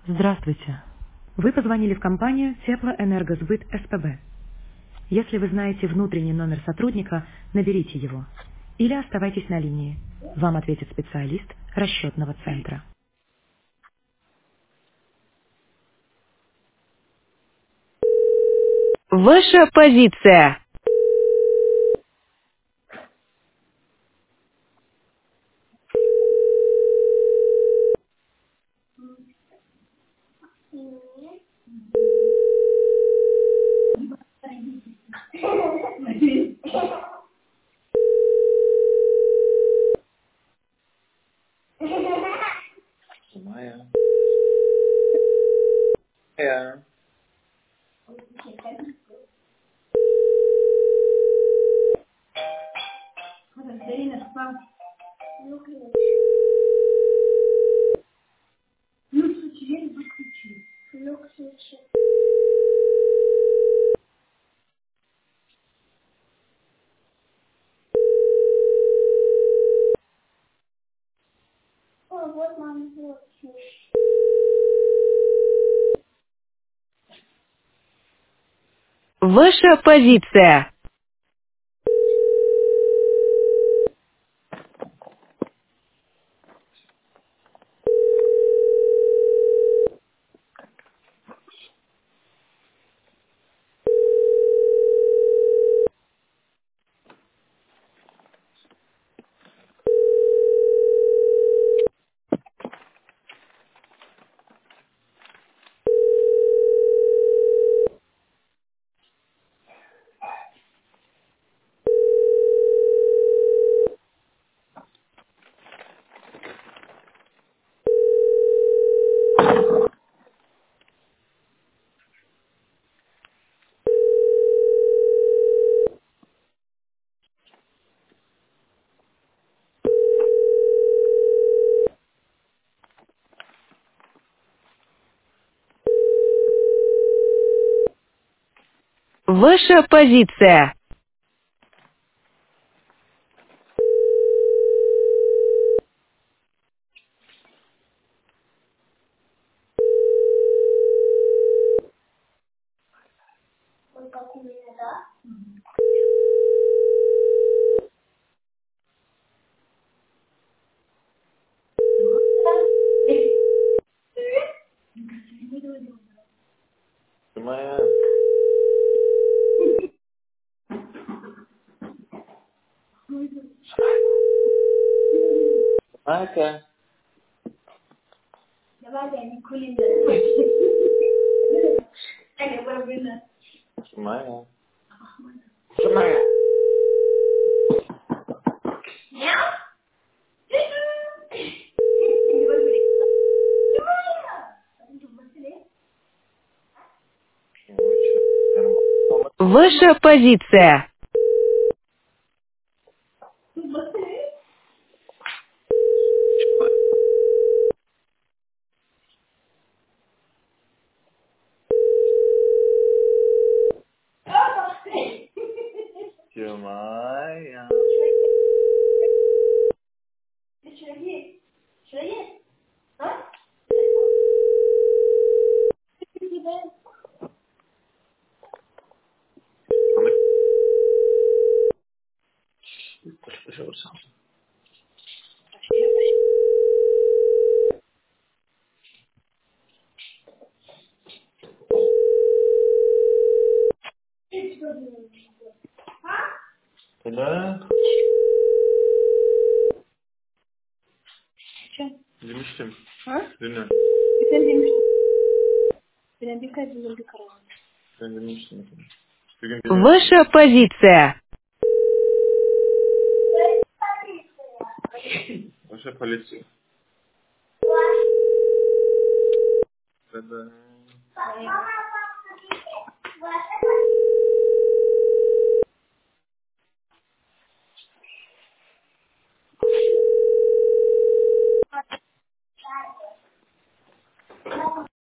Здравствуйте. Вы позвонили в компанию Теплоэнергосбыт СПБ. Если вы знаете внутренний номер сотрудника, наберите его. Или оставайтесь на линии. Вам ответит специалист расчетного центра. Ваша позиция. Maya. Yeah. Ваша позиция. Ваша позиция. Maya. Maya. Maya. Maya. Ваша позиция. Maya. Да? Demiştim. Dün. Ben demiştim. Bugün bilmiyorum. Ваша позиция. Ваша полиция. Да-да.